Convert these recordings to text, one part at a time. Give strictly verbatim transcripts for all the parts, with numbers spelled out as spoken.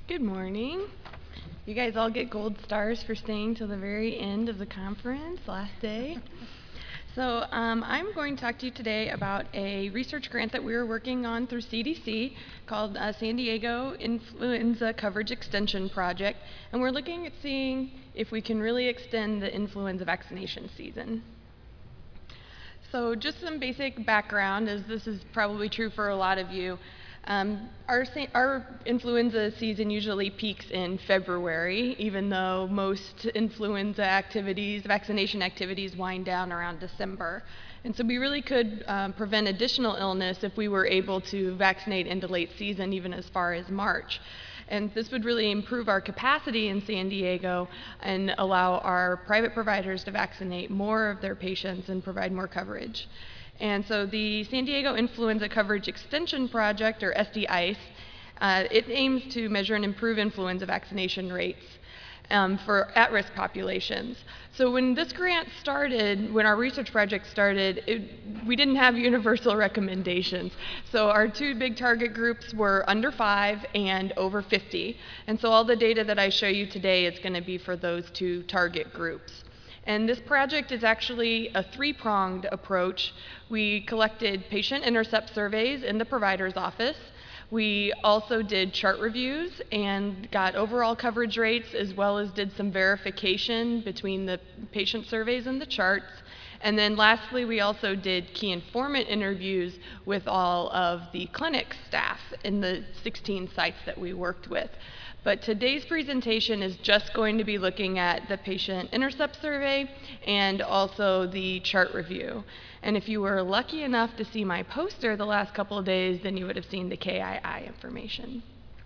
Good morning. You guys all get gold stars for staying till the very end of the conference, last day. So um, I'm going to talk to you today about a research grant that we were working on through C D C called uh, San Diego Influenza Coverage Extension Project, and we're looking at seeing if we can really extend the influenza vaccination season. So just some basic background, as this is probably true for a lot of you. Um, our, our influenza season usually peaks in February, even though most influenza activities, vaccination activities, wind down around December. And so we really could um, prevent additional illness if we were able to vaccinate into late season, even as far as March. And this would really improve our capacity in San Diego and allow our private providers to vaccinate more of their patients and provide more coverage. And so the San Diego Influenza Coverage Extension Project, or S D I C E, uh, it aims to measure and improve influenza vaccination rates um, for at-risk populations. So when this grant started, when our research project started, it, we didn't have universal recommendations. So our two big target groups were under five and over fifty. And so all the data that I show you today is going to be for those two target groups. And this project is actually a three-pronged approach. We collected patient intercept surveys in the provider's office. We also did chart reviews and got overall coverage rates, as well as did some verification between the patient surveys and the charts. And then lastly, we also did key informant interviews with all of the clinic staff in the sixteen sites that we worked with. But today's presentation is just going to be looking at the patient intercept survey and also the chart review. And if you were lucky enough to see my poster the last couple of days, then you would have seen the K I I information.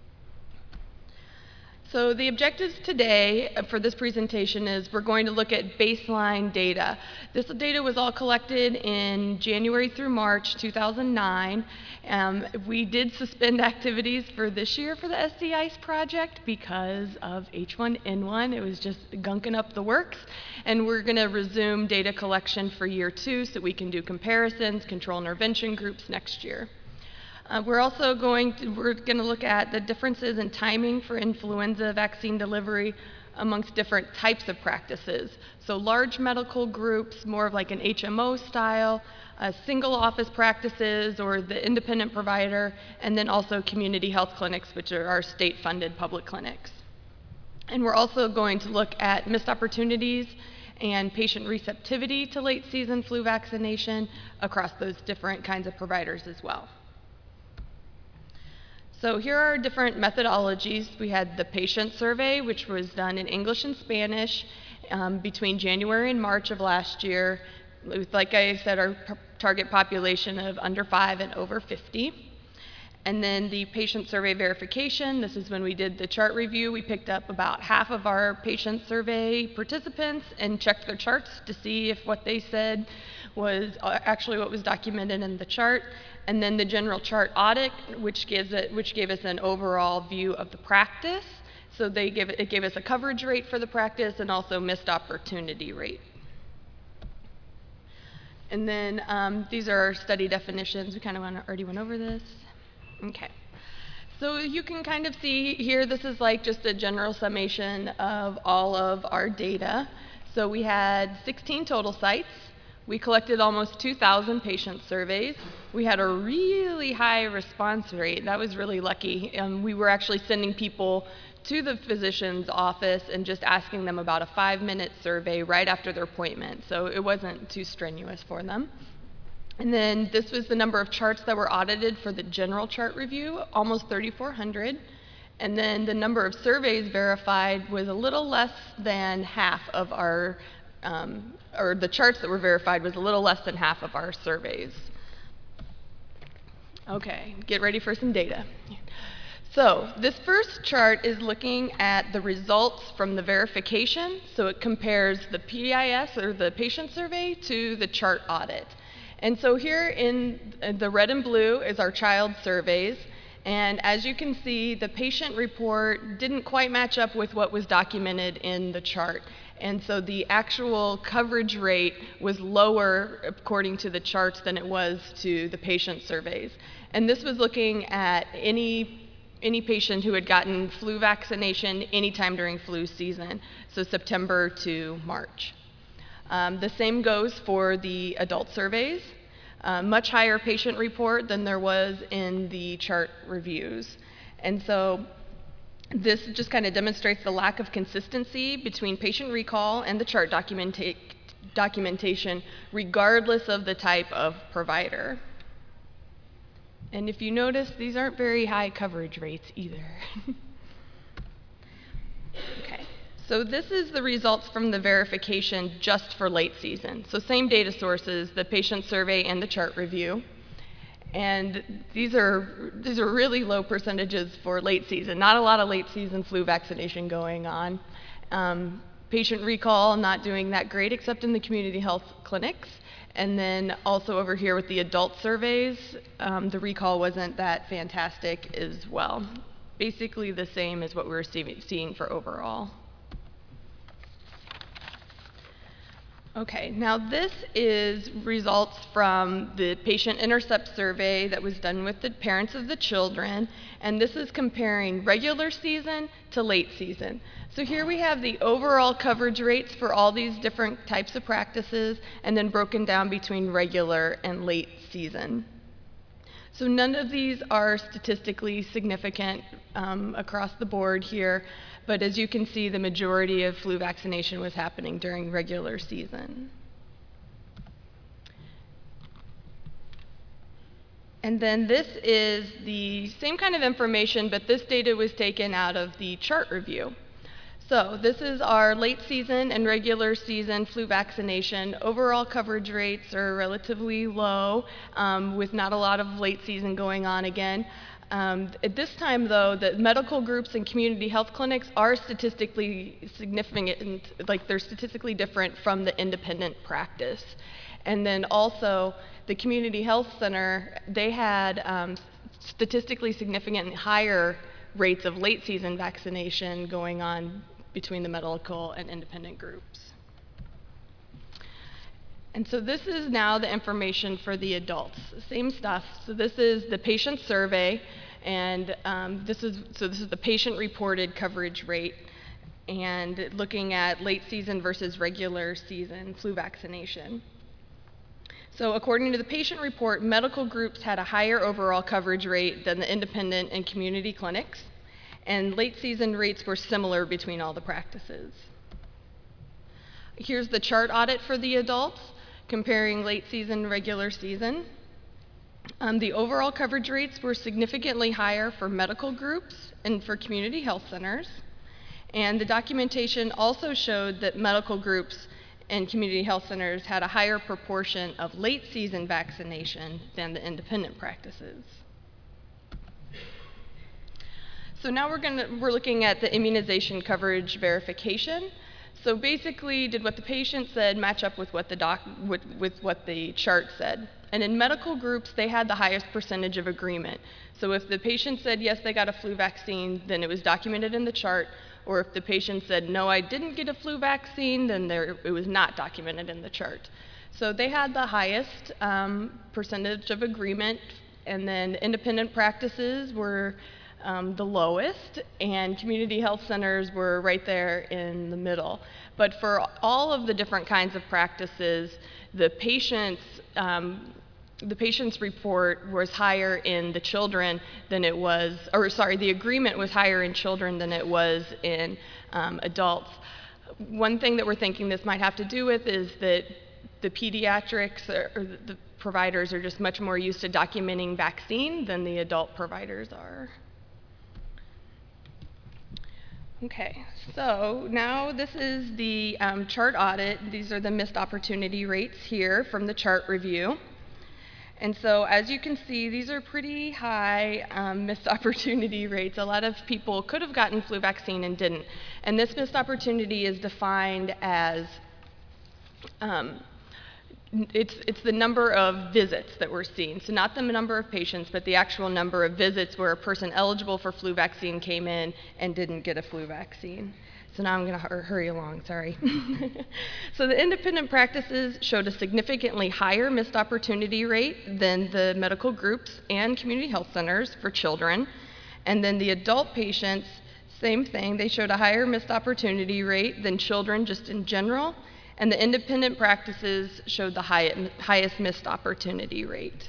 So the objectives today for this presentation is we're going to look at baseline data. This data was all collected in January through March two thousand nine. Um, we did suspend activities for this year for the S D I C E project because of H one N one. It was just gunking up the works. And we're going to resume data collection for year two so we can do comparisons, control intervention groups next year. Uh, we're also going to, we're going to look at the differences in timing for influenza vaccine delivery amongst different types of practices. So large medical groups, more of like an H M O style, uh, single office practices or the independent provider, and then also community health clinics, which are our state-funded public clinics. And we're also going to look at missed opportunities and patient receptivity to late season flu vaccination across those different kinds of providers as well. So here are different methodologies. We had the patient survey, which was done in English and Spanish um, between January and March of last year, with, like I said, our target population of under five and over fifty. And then the patient survey verification, this is when we did the chart review. We picked up about half of our patient survey participants and checked their charts to see if what they said was actually what was documented in the chart. And then the general chart audit, which gives it, which gave us an overall view of the practice. So they give it, it gave us a coverage rate for the practice and also missed opportunity rate. And then um, these are our study definitions. We kind of already went over this. Okay. So you can kind of see here, this is like just a general summation of all of our data. So we had sixteen total sites. We collected almost two thousand patient surveys. We had a really high response rate. That was really lucky. Um, we were actually sending people to the physician's office and just asking them about a five-minute survey right after their appointment. So it wasn't too strenuous for them. And then this was the number of charts that were audited for the general chart review, almost thirty-four hundred. And then the number of surveys verified was a little less than half of our Um, or the charts that were verified was a little less than half of our surveys. Okay, get ready for some data. So this first chart is looking at the results from the verification. So it compares the P I S, or the patient survey, to the chart audit. And so here in the red and blue is our child surveys. And as you can see, the patient report didn't quite match up with what was documented in the chart. And so the actual coverage rate was lower according to the charts than it was to the patient surveys. And this was looking at any any patient who had gotten flu vaccination anytime during flu season, so September to March. Um, the same goes for the adult surveys. Uh, much higher patient report than there was in the chart reviews. And so this just kind of demonstrates the lack of consistency between patient recall and the chart documenta documentation, regardless of the type of provider. And if you notice, these aren't very high coverage rates either. Okay, so this is the results from the verification just for late season. So same data sources, the patient survey and the chart review. And these are, these are really low percentages for late season. Not a lot of late season flu vaccination going on. Um, patient recall not doing that great except in the community health clinics. And then also over here with the adult surveys, um, the recall wasn't that fantastic as well. Basically the same as what we were see seeing for overall. Okay, now this is results from the patient intercept survey that was done with the parents of the children, and this is comparing regular season to late season. So here we have the overall coverage rates for all these different types of practices, and then broken down between regular and late season. So none of these are statistically significant um, across the board here, but as you can see, the majority of flu vaccination was happening during regular season. And then this is the same kind of information, but this data was taken out of the chart review. So this is our late season and regular season flu vaccination. Overall coverage rates are relatively low, um, with not a lot of late season going on again. Um, at this time, though, the medical groups and community health clinics are statistically significant, like they're statistically different from the independent practice. And then also, the community health center, they had um, statistically significant higher rates of late season vaccination going on between the medical and independent groups. And so this is now the information for the adults. Same stuff. So this is the patient survey, and um, this is so this is the patient-reported coverage rate, and looking at late season versus regular season flu vaccination. So according to the patient report, medical groups had a higher overall coverage rate than the independent and community clinics, and late season rates were similar between all the practices. Here's the chart audit for the adults, comparing late season, regular season. Um, the overall coverage rates were significantly higher for medical groups and for community health centers. And the documentation also showed that medical groups and community health centers had a higher proportion of late season vaccination than the independent practices. So now we're, gonna, we're looking at the immunization coverage verification. So basically, did what the patient said match up with what the doc, with, with what the chart said? And in medical groups, they had the highest percentage of agreement. So if the patient said, yes, they got a flu vaccine, then it was documented in the chart. Or if the patient said, no, I didn't get a flu vaccine, then there, it was not documented in the chart. So they had the highest um, percentage of agreement, and then independent practices were Um, the lowest, and community health centers were right there in the middle. But for all of the different kinds of practices, the patients, um, the patient's report was higher in the children than it was, or sorry, the agreement was higher in children than it was in um, adults. One thing that we're thinking this might have to do with is that the pediatrics or, or the providers are just much more used to documenting vaccine than the adult providers are. Okay, so now this is the um, chart audit. These are the missed opportunity rates here from the chart review. And so as you can see, these are pretty high um, missed opportunity rates. A lot of people could have gotten flu vaccine and didn't. And this missed opportunity is defined as um, It's, it's the number of visits that we're seeing. So not the number of patients, but the actual number of visits where a person eligible for flu vaccine came in and didn't get a flu vaccine. So now I'm going to hurry along, sorry. So the independent practices showed a significantly higher missed opportunity rate than the medical groups and community health centers for children. And then the adult patients, same thing, they showed a higher missed opportunity rate than children just in general, and the independent practices showed the high, highest missed opportunity rate.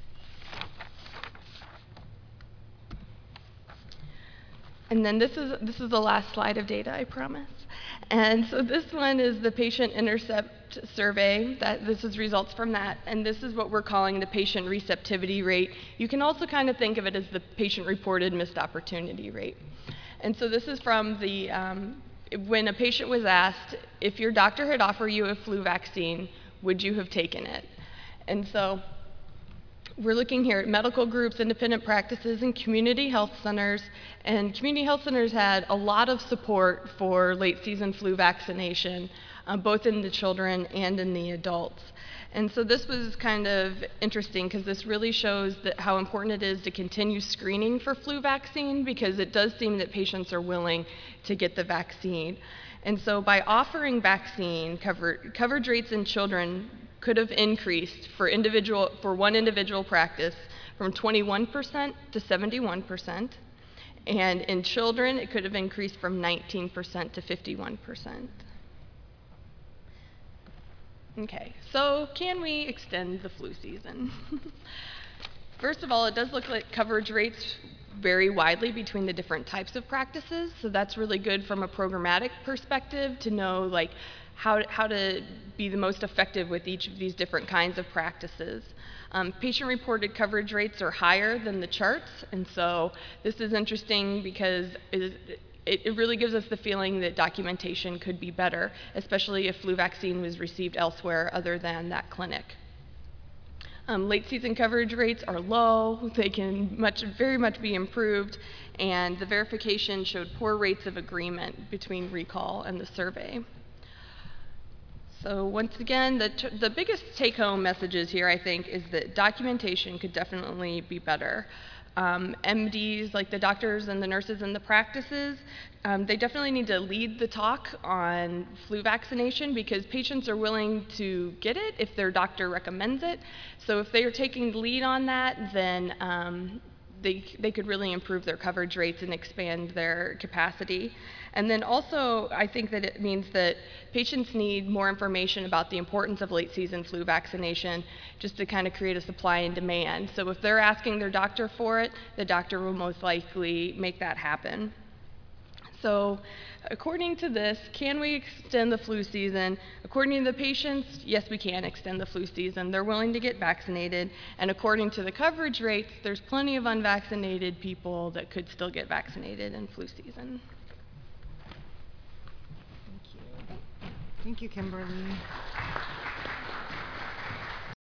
And then this is, this is the last slide of data, I promise. And so this one is the patient intercept survey. That, this is results from that. And this is what we're calling the patient receptivity rate. You can also kind of think of it as the patient-reported missed opportunity rate. And so this is from the, um, when a patient was asked, if your doctor had offered you a flu vaccine, would you have taken it? And so we're looking here at medical groups, independent practices, and community health centers. And community health centers had a lot of support for late season flu vaccination, uh, both in the children and in the adults. And so this was kind of interesting because this really shows that how important it is to continue screening for flu vaccine, because it does seem that patients are willing to get the vaccine. And so by offering vaccine, cover, coverage rates in children could have increased for individual for one individual practice from twenty-one percent to seventy-one percent, and in children it could have increased from nineteen percent to fifty-one percent. Okay, so can we extend the flu season? First of all, it does look like coverage rates vary widely between the different types of practices, so that's really good from a programmatic perspective to know like How, how to be the most effective with each of these different kinds of practices. Um, patient-reported coverage rates are higher than the charts, and so this is interesting because it, it really gives us the feeling that documentation could be better, especially if flu vaccine was received elsewhere other than that clinic. Um, late season coverage rates are low, they can much, very much be improved, and the verification showed poor rates of agreement between recall and the survey. So once again, the, the biggest take-home messages here, I think, is that documentation could definitely be better. Um, M Ds, like the doctors and the nurses in the practices, um, they definitely need to lead the talk on flu vaccination because patients are willing to get it if their doctor recommends it. So if they are taking the lead on that, then um, They, they could really improve their coverage rates and expand their capacity. And then also, I think that it means that patients need more information about the importance of late season flu vaccination just to kind of create a supply and demand. So if they're asking their doctor for it, the doctor will most likely make that happen. So according to this, can we extend the flu season? According to the patients, yes, we can extend the flu season. They're willing to get vaccinated. And according to the coverage rates, there's plenty of unvaccinated people that could still get vaccinated in flu season. Thank you. Thank you, Kimberly.